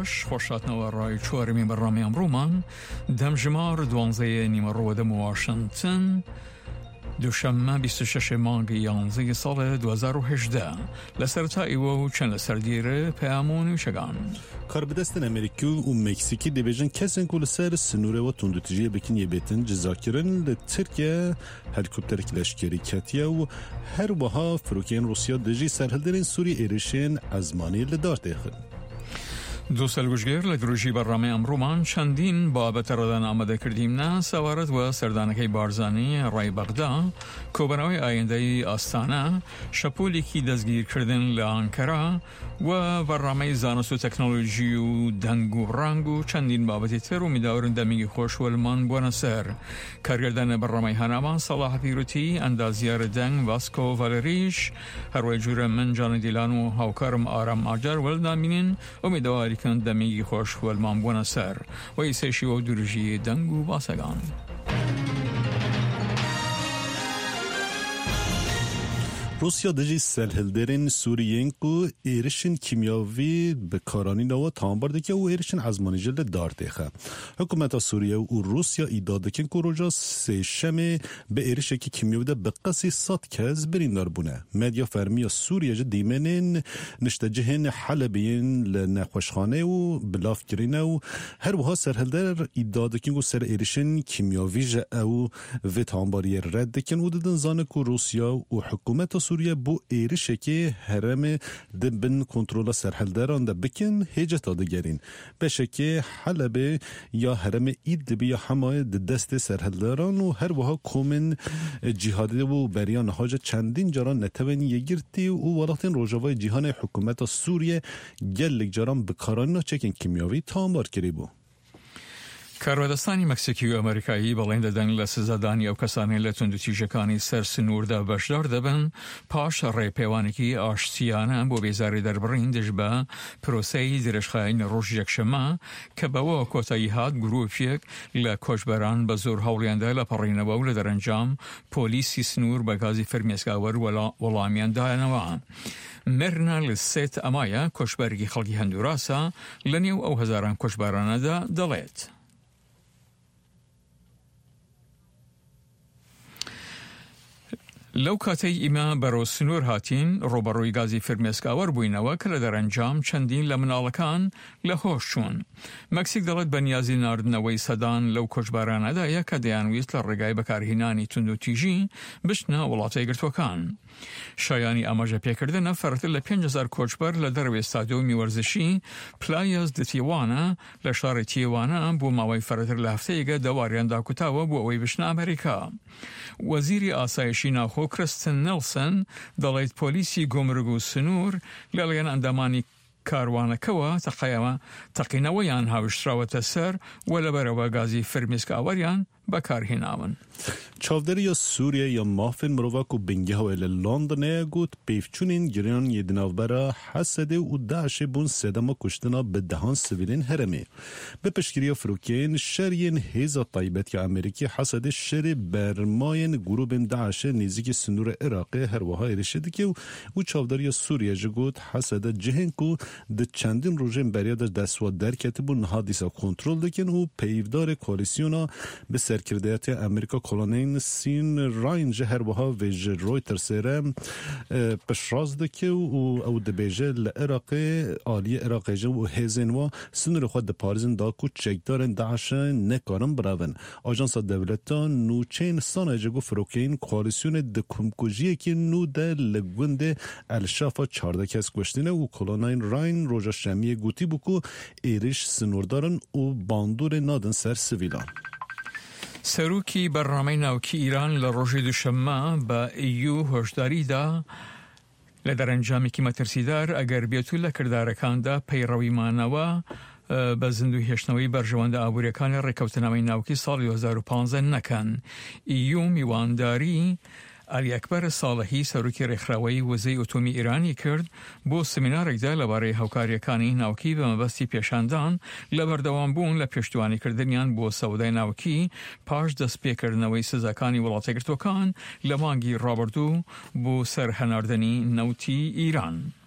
باش خوشاتنا رای چوارمی برنامه امرومان دمجمار دوانزه نیمرو دم واشنطن دوشنبه 26 مانگ 11 سال 2018 لسرتا ایو چند لسردیره پیامون شگان کاربدستن امریکی و مکزیکی دیویژن کسین کل سر سنوره و تندوتجیه بکن یه بیتن جزاکرن لترکیه هلیکوپتر کلاشکری کتیه و هر وها فروکین روسیا دجی سرهلدرین سوری ایرشین ازمانی لدارت ایخن دو سلگوشگر لگروژی برنامه امرومان چندین بابت ردن آمده کردیم نه سوارت و سردانکی بارزانی رای بغدا کوبناوی آینده آستانه شپولی کی دزگیر کردن لانکرا و برنامه زانست و تکنولوژی و دنگ و رنگ و چندین بابتی تر و میداورن دمیگی خوش ولمان بوانسر کارگردان برنامه هنامان صلاح پیروتی اندازیار دنگ واسکو والریش هر وی جور من جان دیلان و هاوکارم آرام آجر ولدامینین و میدواری کند دمیگی خوش ولمان بوانسر و ایسیشی و درجی دنگ و باسگان روسیا دجی سلهلدرین سوریین کو ایرشن کیمیاوی به کارانی نوا تامبرده که او ایرشن ازمانی جلد دارده خوا حکومت سوریه و روسیا ایداده که روژا سهشمه به ایرش که کیمیاوی ده به قصی 100 کز برین دار بونه مدیا فرمی سوریه جه دیمنین نشتجهن حلبین لنخوشخانه و بلاف گرینه و هر وها سرهلدر ایداده که سر ایرشن کیمیاوی جه او و تامباری رد کن و ددن زانه که روسیا و حکومت سوریه بو ایرشه که حرم دبن کنترول سرحلداران ده بکن هجت آدگرین بشه که حلبه یا حرم ایدلبی یا همه دست سرحلداران و هر وها کومن جهاده و بریان حاجه چندین جاران نتوانی یگرتی و ولاتین روژاوای جهان حکومت سوریه گلک جاران بکاران چکن کیمیاوی تامبار کری بو کارودستانی مکسیکی و امریکایی بلند دن لسزادانی او کسانی لتندوتیجکانی سر سنور ده بشدار دبن پاش ری پیوانکی آشتیانه بو بیزاری در برین دجبه پروسی درشخاین روش یکشما که با کوتایی هاد گروپیک لکوشبران بزور هولیانده لپرین باول در انجام پولیسی سنور بگازی فرمیسکاور ولامیان دانوان مرنا لسیت امایا کوشبرگی خلقی هندوراسا لنیو او هزاران کوشبرانه ده دلیت لو کاتی ایما برو سنور هاتین روبروی گازی فرمیسکاور بوینەوە کە لە دەرەنجام چەندین لە مناڵەکان لەهۆش چوون. مەکسیک دەڵێت بەنیازی ناردنەوەی سەدان لەو کۆچبارانەدایە کە دەیانویست لە ڕێگای بەکارهێنانی توندوتیژی بچنە وڵاتە یەکگرتووەکان. شایانی ئاماژە پێکردنە فەرتر لە 5,000 کۆچبەر لە دەروێ ستادیۆمی وەرزشی پلایەز دە تیوانە لە شاری تیوانە بۆ ماوەی فەرتر لە هەفتەیەکە دەواریان داکوتاوە بۆ ئەوەی بچنە ئەمریکا. وەزیری ئاسایشی ناوخۆ کریستن نلسن دەڵێت پۆلیسی گۆمرگ و سنوور لەلایەن ئەندامانی کاروانەکەوە تەقینەوەیان هاوشراوەتە سەر و لەبەرەوە گازی فرمیسکاوەریان بەکارهێناون. چاودری یا سوریه یا مافن مروواک و بنگه ها ویل لندنه گوت پیفچونین گریان یدناو برا حسده و داعش بون سدما کشتنا به دهان سویلین هرمه. به پشکری فروکین شرین هیزا طایبت که امریکی حسده شر برماین گروب داعش نیزی سنور عراقی هر وها ایرشده که و چاودری یا سوریه جگوت حسده جهن کو ده چندین روژن بریاد دستواد در کتبون حادیثا کنترل دکن و پیفدار کوالیسیونا به سرکردیت امریکا کلانین سین راینج هر وها ویج رویتر سرم پشرازده که او دبیجه لعراق آلی عراق جو و هزین و سنور خود ده پارزن دا کو چکدارن داعش نکارن براون آجانس دولتان نوچین سانه جگو فروکین کوالیسیون ده کمکوژیه که نو ده لگوند الشافا 14 کس گوشتینه و کلانین راین روژا شمیه گوتی بکو ایرش سنوردارن و باندور نادن سر سویلان. سروکی برنامه ناوکی ایران لروژه دوشنبه با ایو هشداری دا لدر انجامێکی مەترسیدار ئەگەر بێت و لە کردارەکاندا پەیڕەویمانەوە بە زیندوهێشتنەوەی بەرژەوەندە ئابوووریەکانی ڕێکەوتنەوەی ناوکی ساڵی 2015 نەکەن. ئیو میوانداری علی اکبر صالحی سروکی ڕێکخراوەی وزەی ئۆتۆمی ئیرانی کرد بۆ سمینارێکدا لەبارەی هاوکاریەکانی ناوکی بە مەبەستی پێشاندان لە بەردەوامبوون لە پێشتوانیکردنیان بۆ سەودای ناوکی پاش دەستپێکردنەوەی سزاکانی وڵاتە یەکگرتووەکان لە مانگی ڕابردوو بۆ سەرهەناردنی نەوتی ئیران.